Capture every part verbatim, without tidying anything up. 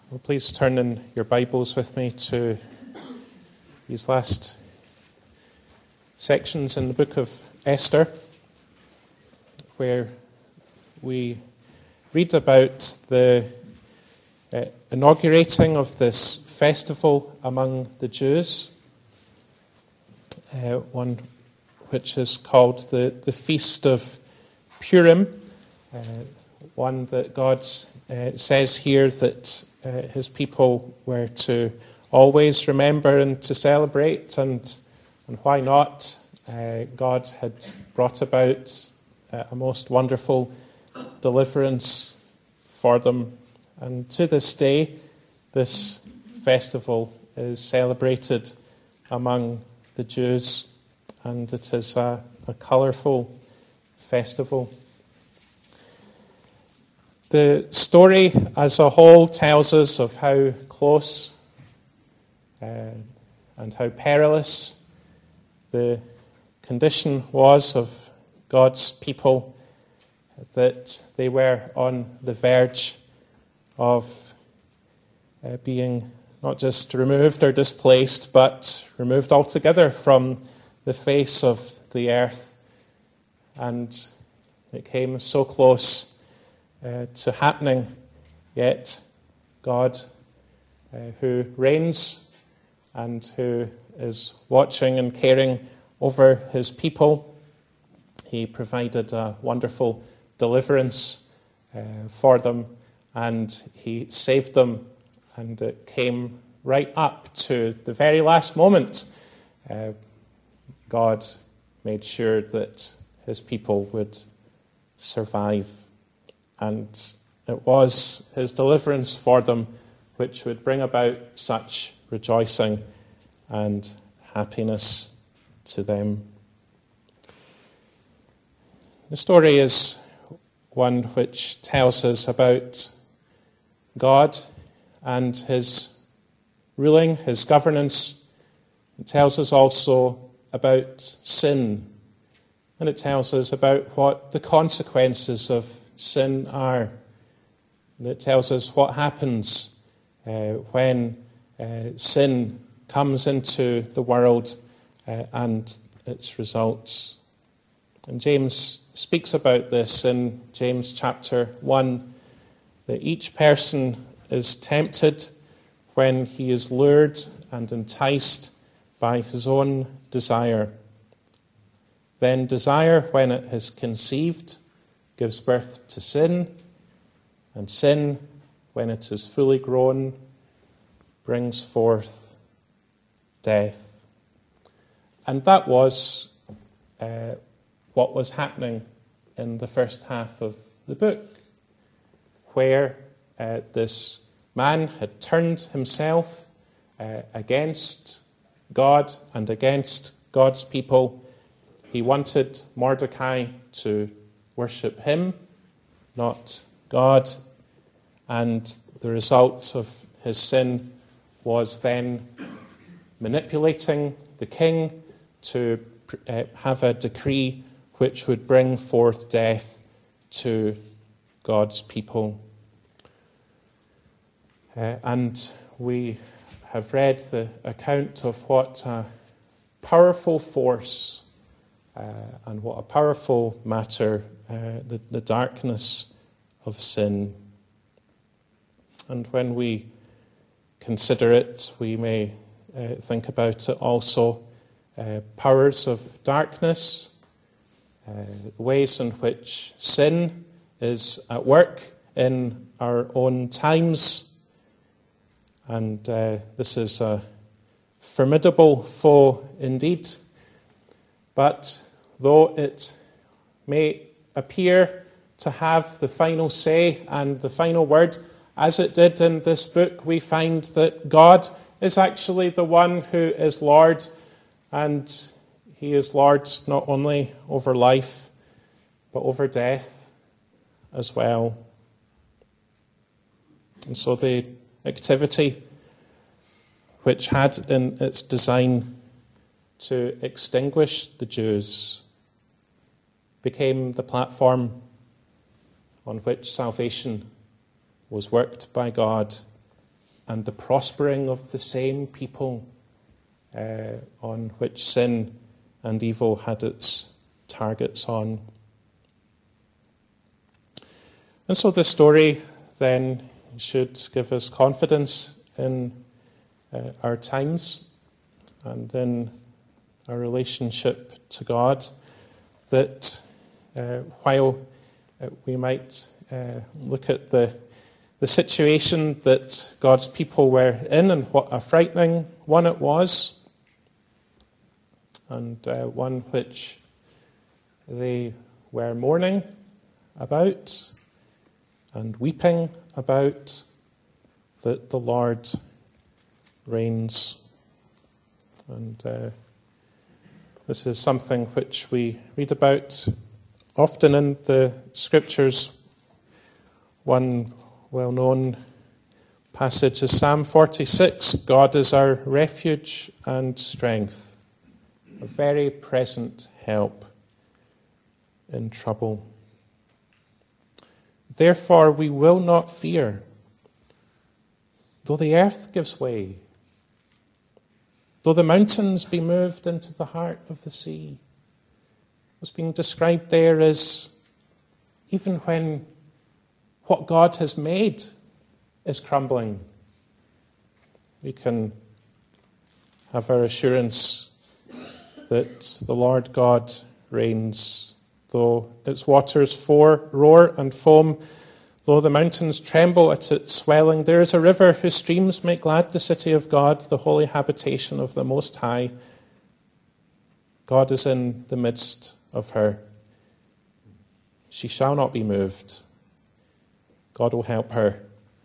Well, please turn in your Bibles with me to these last sections in the book of Esther, where we read about the uh, inaugurating of this festival among the Jews, uh, one which is called the, the Feast of Purim, uh, one that God uh, says here that uh, his people were to always remember and to celebrate, and, and why not? Uh, God had brought about uh, a most wonderful deliverance for them, and to this day, this festival is celebrated among the Jews, and it is a, a colourful festival. The story as a whole tells us of how close uh, and how perilous the condition was of God's people, that they were on the verge of uh, being not just removed or displaced, but removed altogether from the face of the earth. And it came so close Uh, to happening, yet God, uh, who reigns and who is watching and caring over his people, he provided a wonderful deliverance uh, for them, and he saved them, and it came right up to the very last moment. Uh, God made sure that his people would survive. And it was his deliverance for them which would bring about such rejoicing and happiness to them. The story is one which tells us about God and his ruling, his governance. It tells us also about sin. And it tells us about what the consequences of sin are. And it tells us what happens uh, when uh, sin comes into the world uh, and its results. And James speaks about this in James chapter one, that each person is tempted when he is lured and enticed by his own desire. Then desire, when it has conceived, gives birth to sin, and sin, when it is fully grown, brings forth death. And that was uh, what was happening in the first half of the book, where uh, this man had turned himself uh, against God and against God's people. He wanted Mordecai to worship him, not God, and the result of his sin was then manipulating the king to uh, have a decree which would bring forth death to God's people. Uh, and we have read the account of what a powerful force uh, and what a powerful matter Uh, the, the darkness of sin. And when we consider it, we may uh, think about it also, uh, powers of darkness, uh, ways in which sin is at work in our own times. And uh, this is a formidable foe indeed. But though it may appear to have the final say and the final word, as it did in this book, we find that God is actually the one who is Lord, and he is Lord not only over life, but over death as well. And so the activity which had in its design to extinguish the Jews became the platform on which salvation was worked by God and the prospering of the same people uh, on which sin and evil had its targets on. And so this story then should give us confidence in uh, our times and in our relationship to God, that uh, while uh, we might uh, look at the, the situation that God's people were in and what a frightening one it was, and uh, one which they were mourning about and weeping about, that the Lord reigns. And uh, this is something which we read about often in the Scriptures. One well-known passage is Psalm forty-six. God is our refuge and strength, a very present help in trouble. Therefore we will not fear, though the earth gives way, though the mountains be moved into the heart of the sea. What's being described there is even when what God has made is crumbling, we can have our assurance that the Lord God reigns. Though its waters for, roar and foam, though the mountains tremble at its swelling, there is a river whose streams make glad the city of God, the holy habitation of the Most High. God is in the midst of her. She shall not be moved. God will help her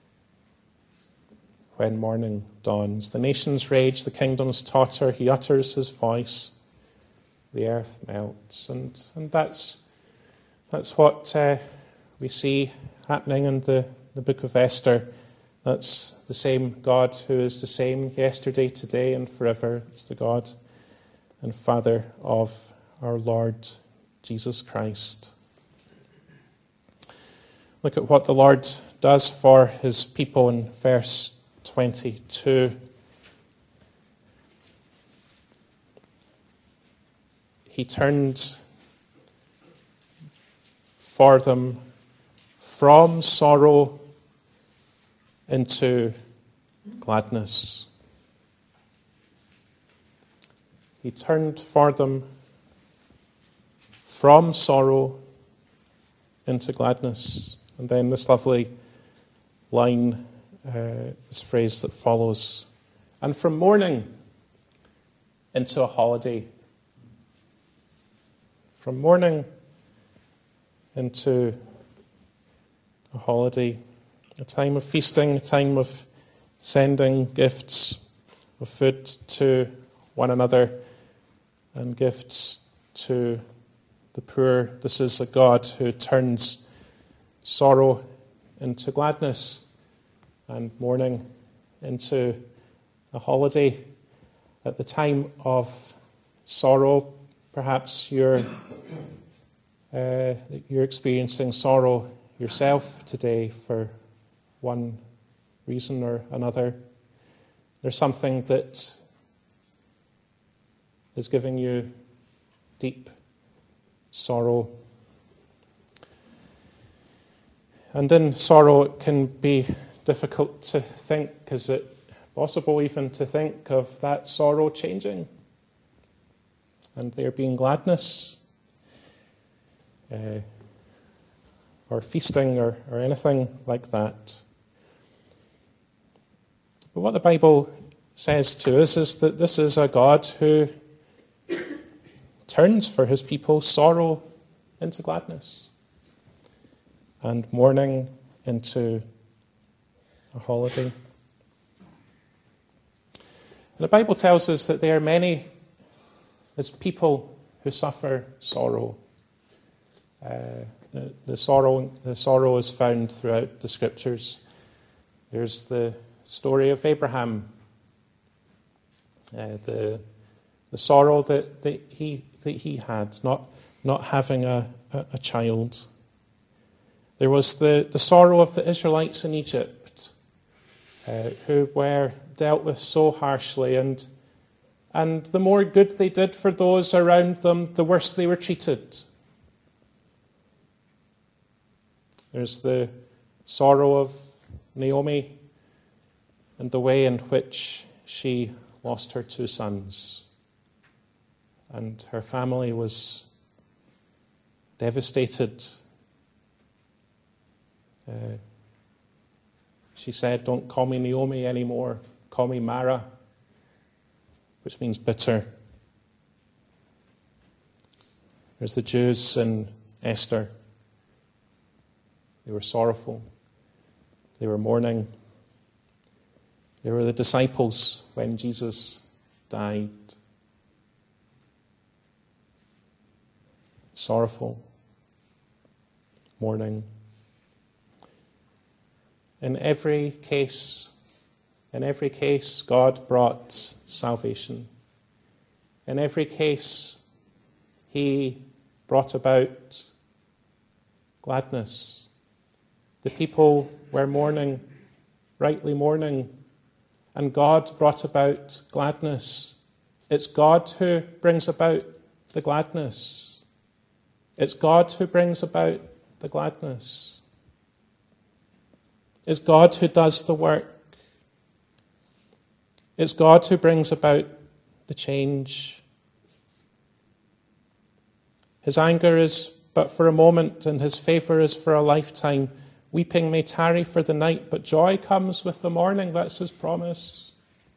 when morning dawns. The nations rage, the kingdoms totter, he utters his voice. The earth melts. And, and that's that's what uh, we see happening in the, the book of Esther. That's the same God who is the same yesterday, today, and forever. It's the God and Father of our Lord Jesus Christ. Look at what the Lord does for his people in verse twenty-two. He turned for them from sorrow into gladness. He turned for them from sorrow into gladness. And then this lovely line, uh, this phrase that follows, and from mourning into a holiday. From mourning into a holiday, a time of feasting, a time of sending gifts of food to one another and gifts to the poor. This is a God who turns sorrow into gladness and mourning into a holiday. At the time of sorrow, perhaps you're uh, you're experiencing sorrow yourself today for one reason or another. There's something that is giving you deep sorrow. And in sorrow it can be difficult to think, is it possible even to think of that sorrow changing and there being gladness uh, or feasting or, or anything like that. But what the Bible says to us is that this is a God who turns for his people sorrow into gladness and mourning into a holiday. And the Bible tells us that there are many as people who suffer sorrow. Uh, the, the sorrow. The sorrow is found throughout the Scriptures. There's the story of Abraham, uh, the the sorrow that, that he that he had, not not having a, a, a child. There was the, the sorrow of the Israelites in Egypt, uh, who were dealt with so harshly, and and the more good they did for those around them, the worse they were treated. There's the sorrow of Naomi and the way in which she lost her two sons, and her family was devastated. Uh, she said, "Don't call me Naomi anymore, call me Mara," which means bitter. There's the Jews in Esther. They were sorrowful. They were mourning. They were the disciples when Jesus died. Sorrowful, mourning. In every case, in every case, God brought salvation. In every case, He brought about gladness. The people were mourning, rightly mourning, and God brought about gladness. It's God who brings about the gladness. It's God who brings about the gladness. It's God who does the work. It's God who brings about the change. His anger is but for a moment, and His favour is for a lifetime. Weeping may tarry for the night, but joy comes with the morning. That's His promise.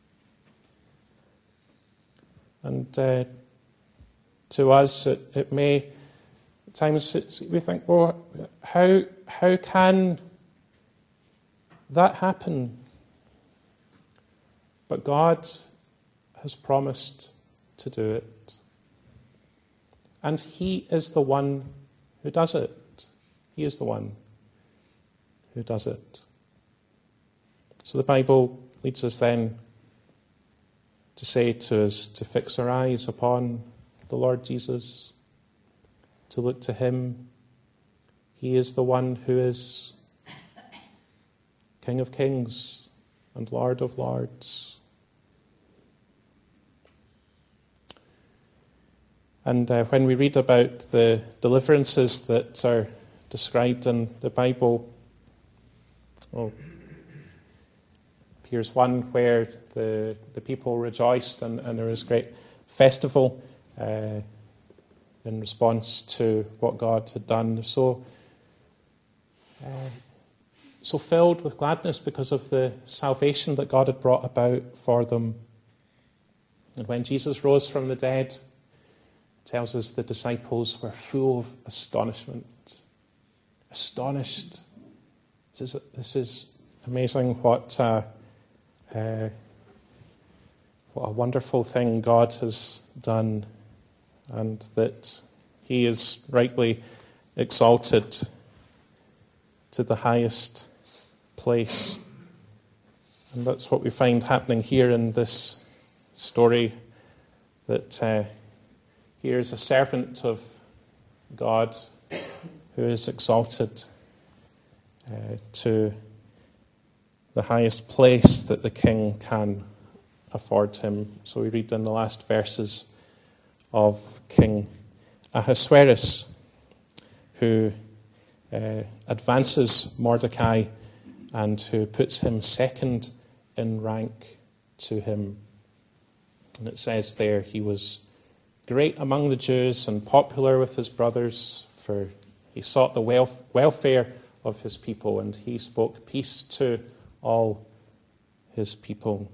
And uh, to us, it, it may, at times it's, we think, well, how, how can that happen? But God has promised to do it. And He is the one who does it. He is the one who does it. So the Bible leads us then to say to us to fix our eyes upon the Lord Jesus, to look to Him. He is the one who is King of Kings and Lord of Lords. And uh, when we read about the deliverances that are described in the Bible, well, here's one where the, the people rejoiced and, and there was great festival uh, in response to what God had done. So, uh, so filled with gladness because of the salvation that God had brought about for them. And when Jesus rose from the dead, tells us the disciples were full of astonishment. Astonished. This is, this is amazing what, uh, uh, what a wonderful thing God has done, and that He is rightly exalted to the highest place. And that's what we find happening here in this story, that uh, here is a servant of God who is exalted uh, to the highest place that the king can afford him. So we read in the last verses of King Ahasuerus, who uh, advances Mordecai and who puts him second in rank to him. And it says there, he was great among the Jews and popular with his brothers, for he sought the welf- welfare of his people, and he spoke peace to all his people.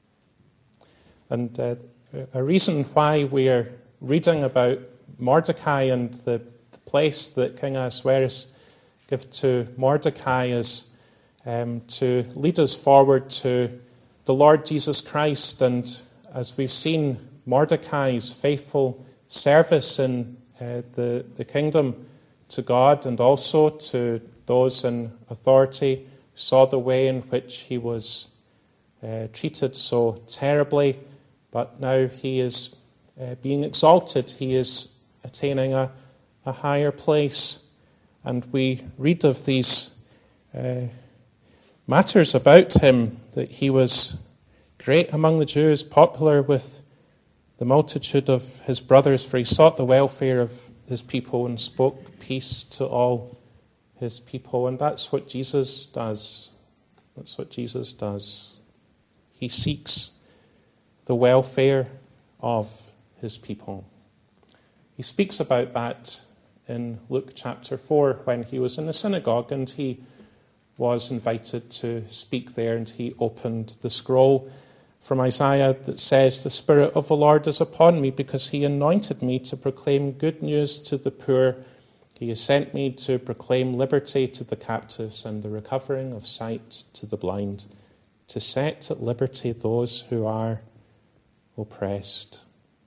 And uh, a reason why we are reading about Mordecai and the, the place that King Ahasuerus gave to Mordecai is um, to lead us forward to the Lord Jesus Christ. And as we've seen, Mordecai's faithful service in uh, the, the kingdom to God and also to those in authority, saw the way in which he was uh, treated so terribly, but now he is uh, being exalted. He is attaining a, a higher place. And we read of these uh, matters about him, that he was great among the Jews, popular with the multitude of his brothers, for he sought the welfare of his people and spoke peace to all his people. And that's what Jesus does. That's what Jesus does. He seeks the welfare of his people. He speaks about that in Luke chapter four when he was in the synagogue and he was invited to speak there, and he opened the scroll from Isaiah that says, "The Spirit of the Lord is upon me, because he anointed me to proclaim good news to the poor. He has sent me to proclaim liberty to the captives and the recovering of sight to the blind, to set at liberty those who are oppressed."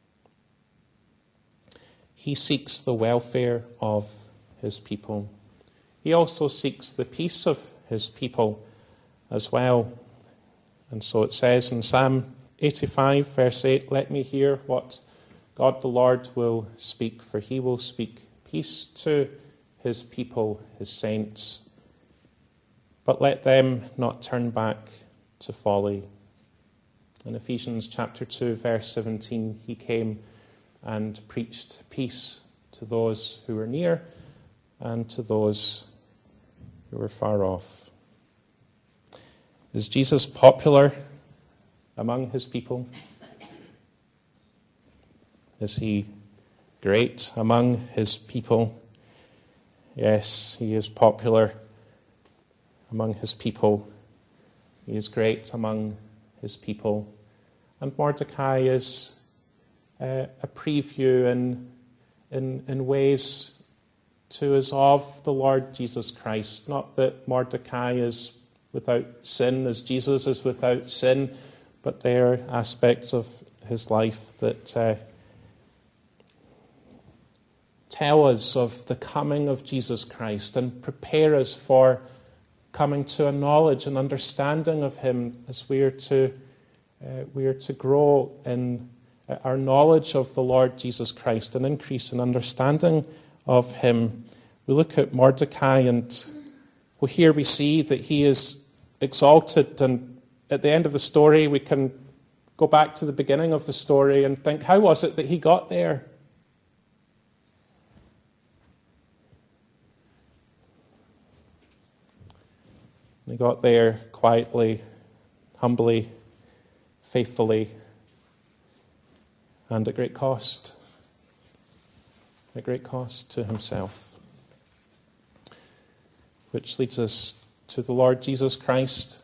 He seeks the welfare of his people. He also seeks the peace of his people as well. And so it says in Psalm eighty-five, verse eight, "Let me hear what God the Lord will speak, for he will speak peace to his people, his saints. But let them not turn back to folly." In Ephesians chapter two, verse seventeen, he came and preached peace to those who were near and to those who were far off. Is Jesus popular among his people? Is he great among his people? Yes, he is popular among his people. He is great among his people. And Mordecai is uh, a preview in, in, in ways to us of the Lord Jesus Christ. Not that Mordecai is without sin as Jesus is without sin, but there are aspects of his life that uh, tell us of the coming of Jesus Christ and prepare us for coming to a knowledge and understanding of him as we are to uh, we are to grow in our knowledge of the Lord Jesus Christ and increase in understanding of him. We look at Mordecai, and well, here we see that he is exalted, and at the end of the story we can go back to the beginning of the story and think, how was it that he got there? He got there quietly, humbly, faithfully, and at great cost. At great cost to himself. Which leads us to the Lord Jesus Christ.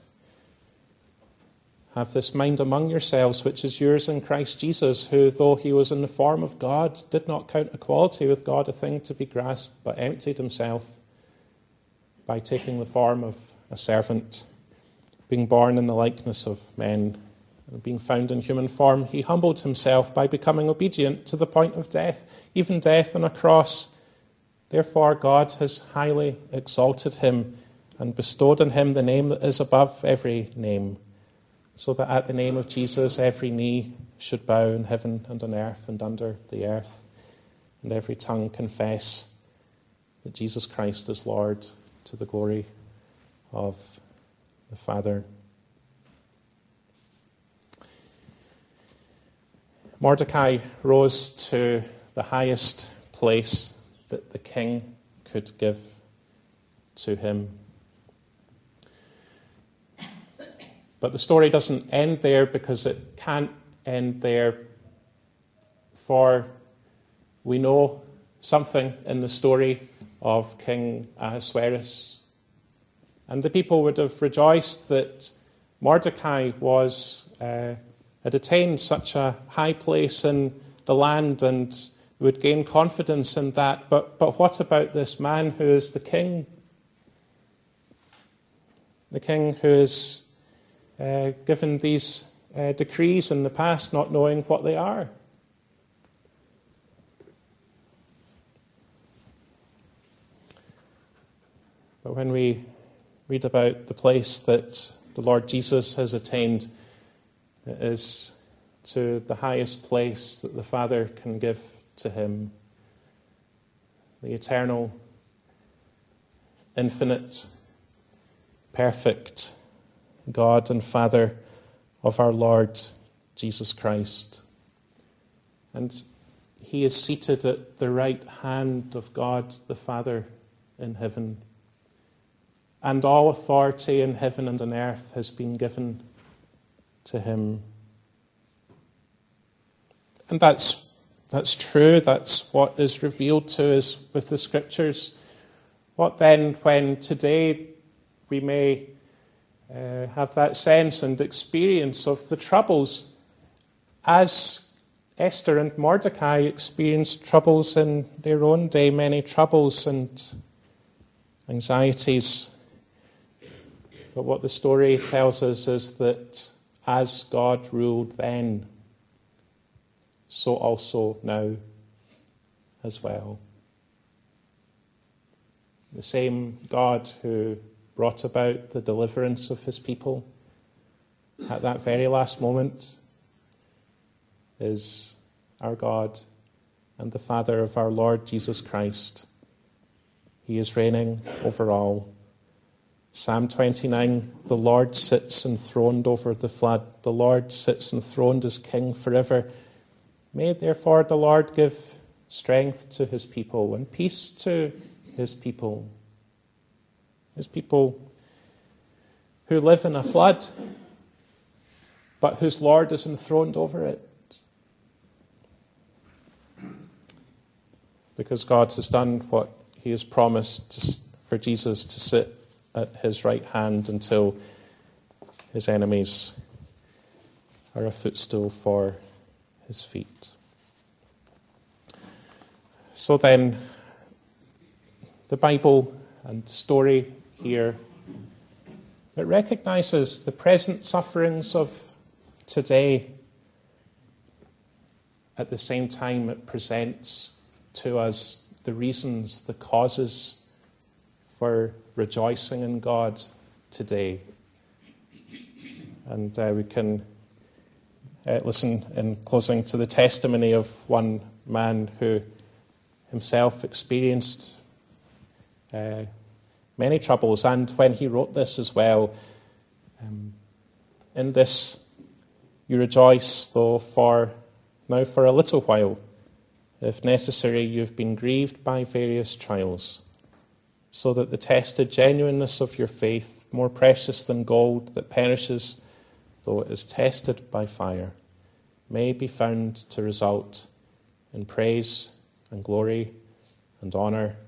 Have this mind among yourselves, which is yours in Christ Jesus, who, though he was in the form of God, did not count equality with God a thing to be grasped, but emptied himself by taking the form of a servant, being born in the likeness of men, and being found in human form. He humbled himself by becoming obedient to the point of death, even death on a cross. Therefore God has highly exalted him and bestowed on him the name that is above every name, so that at the name of Jesus every knee should bow in heaven and on earth and under the earth, and every tongue confess that Jesus Christ is Lord, to the glory of the Father. Mordecai rose to the highest place that the king could give to him. But the story doesn't end there, because it can't end there, for we know something in the story of King Ahasuerus. And the people would have rejoiced that Mordecai was uh, had attained such a high place in the land, and would gain confidence in that. But, but what about this man who is the king? The king who has uh, given these uh, decrees in the past, not knowing what they are. But when we read about the place that the Lord Jesus has attained, it is to the highest place that the Father can give to him. The eternal, infinite, perfect, God and Father of our Lord Jesus Christ. And he is seated at the right hand of God the Father in heaven. And all authority in heaven and on earth has been given to him. And that's that's true. That's what is revealed to us with the Scriptures. What then when today we may uh, have that sense and experience of the troubles as Esther and Mordecai experienced troubles in their own day, many troubles and anxieties. But what the story tells us is that as God ruled then, so also now as well. The same God who brought about the deliverance of his people at that very last moment is our God and the Father of our Lord Jesus Christ. He is reigning over all. Psalm twenty-nine, the Lord sits enthroned over the flood. The Lord sits enthroned as King forever. May therefore the Lord give strength to his people and peace to his people. His people who live in a flood, but whose Lord is enthroned over it. Because God has done what he has promised to, for Jesus to sit at his right hand until his enemies are a footstool for his feet. So then, the Bible and the story here, it recognizes the present sufferings of today. At the same time, it presents to us the reasons, the causes for rejoicing in God today. And uh, we can uh, listen in closing to the testimony of one man who himself experienced uh, many troubles, and when he wrote this as well, um, in this you rejoice, though for now for a little while, if necessary you've been grieved by various trials, so that the tested genuineness of your faith, more precious than gold that perishes, though it is tested by fire, may be found to result in praise and glory and honour